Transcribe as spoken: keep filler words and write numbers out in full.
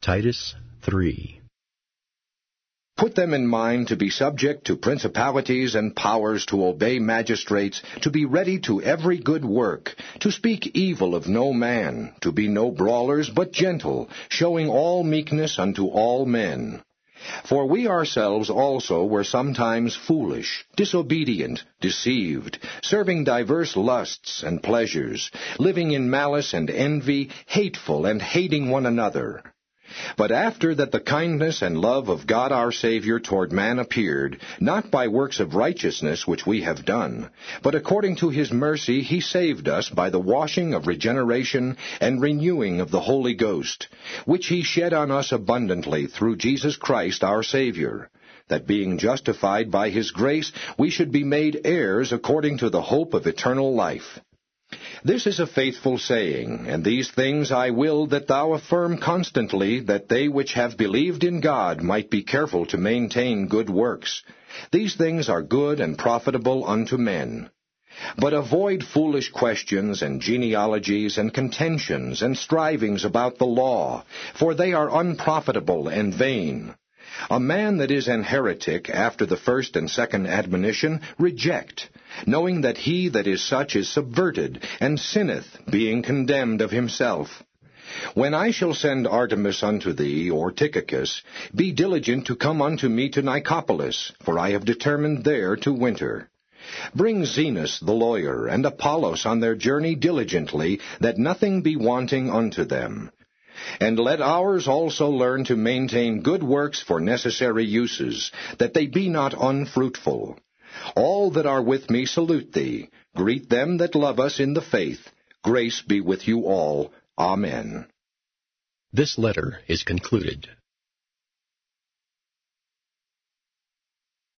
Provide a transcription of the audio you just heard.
Titus three. Put them in mind to be subject to principalities and powers, to obey magistrates, to be ready to every good work, to speak evil of no man, to be no brawlers, but gentle, showing all meekness unto all men. For we ourselves also were sometimes foolish, disobedient, deceived, serving diverse lusts and pleasures, living in malice and envy, hateful and hating one another. But after that the kindness and love of God our Savior toward man appeared, not by works of righteousness which we have done, but according to his mercy he saved us by the washing of regeneration and renewing of the Holy Ghost, which he shed on us abundantly through Jesus Christ our Savior, that being justified by his grace we should be made heirs according to the hope of eternal life. This is a faithful saying, and these things I will that thou affirm constantly, that they which have believed in God might be careful to maintain good works. These things are good and profitable unto men. But avoid foolish questions and genealogies and contentions and strivings about the law, for they are unprofitable and vain. A man that is an heretic after the first and second admonition reject, knowing that he that is such is subverted, and sinneth, being condemned of himself. When I shall send Artemas unto thee, or Tychicus, be diligent to come unto me to Nicopolis, for I have determined there to winter. Bring Zenas the lawyer, and Apollos on their journey diligently, that nothing be wanting unto them. And let ours also learn to maintain good works for necessary uses, that they be not unfruitful. All that are with me salute thee. Greet them that love us in the faith. Grace be with you all. Amen. This letter is concluded.